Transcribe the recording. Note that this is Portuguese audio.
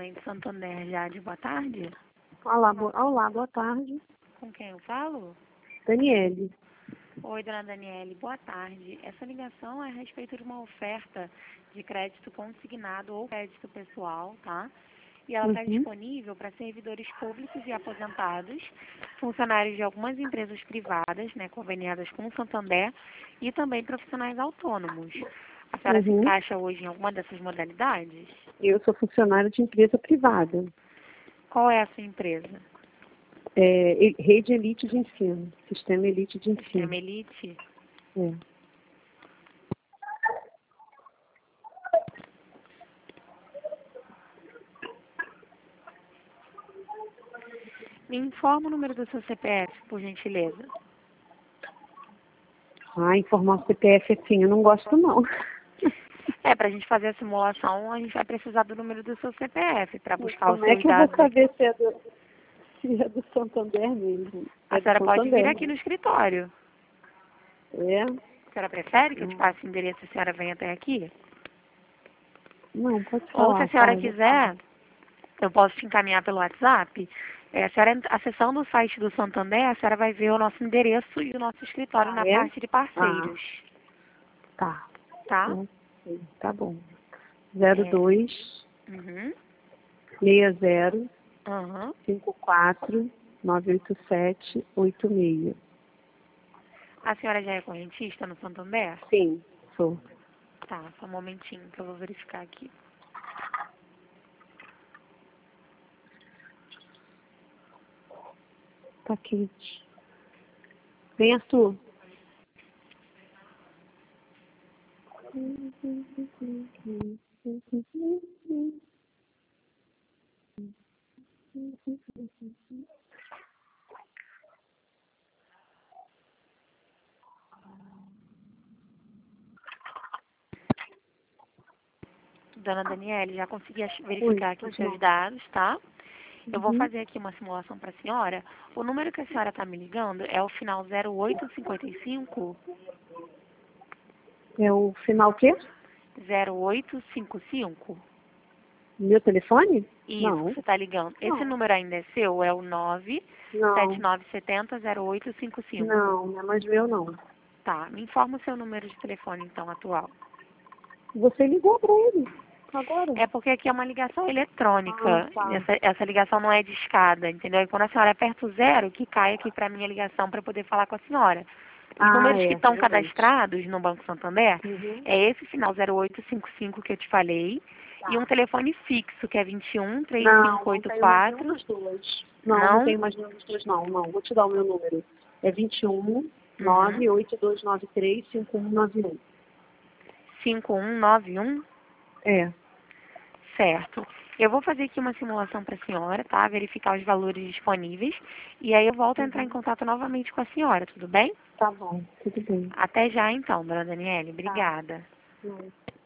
Atendimento Santander Jade, boa tarde. Olá, boa tarde. Com quem eu falo? Daniele. Oi, dona Daniele, boa tarde. Essa ligação é a respeito de uma oferta de crédito consignado ou crédito pessoal, tá? E ela está disponível para servidores públicos e aposentados, funcionários de algumas empresas privadas, né, conveniadas com o Santander, e também profissionais autônomos. A senhora se encaixa hoje em alguma dessas modalidades? Eu sou funcionária de empresa privada. Qual é a sua empresa? Rede Elite de Ensino. Sistema Elite de Ensino. Sistema Elite? É. Me informa o número do seu CPF, por gentileza. Informar o CPF assim, eu não gosto não. Para a gente fazer a simulação, a gente vai precisar do número do seu CPF para buscar os Como é seus que eu vou dados. saber se é do Santander mesmo? A senhora pode vir aqui no escritório. É? A senhora prefere que eu te passe o endereço e a senhora venha até aqui? Não, pode falar. Ou se a senhora quiser, eu posso te encaminhar pelo WhatsApp. A senhora, acessando o site do Santander, a senhora vai ver o nosso endereço e o nosso escritório na parte de parceiros. Tá. Tá? Tá bom. 02 Uhum. 60 Uhum. 54 987 86. A senhora já é correntista no Santander? Sim, sou. Tá, só um momentinho que eu vou verificar aqui. Tá quente. Vem, Arthur. Dona Daniele, já consegui verificar aqui os seus dados, tá? Eu vou fazer aqui uma simulação para a senhora. O número que a senhora está me ligando é o final 0855? É o final o quê? 0855? Meu telefone? Isso, Não. que você está ligando. Esse número ainda é seu? É o Não. 97970-0855? Não, não é mais meu, não. Tá, me informa o seu número de telefone, então, atual. Você ligou para ele agora. É porque aqui é uma ligação eletrônica. Tá. Essa ligação não é de escada, entendeu? E quando a senhora aperta o 0, que cai aqui para mim a ligação para poder falar com a senhora. Os números que estão cadastrados no Banco Santander é esse final 0855 que eu te falei e um telefone fixo que é 21 3584. Não tenho mais nenhum dos dois, não. Não, vou te dar o meu número. É 21 98293 5191. 5191? É. Certo. Eu vou fazer aqui uma simulação para a senhora, tá? Verificar os valores disponíveis. E aí eu volto a entrar em contato novamente com a senhora, tudo bem? Tá bom, tudo bem. Até já então, dona Daniele. Obrigada. Tá.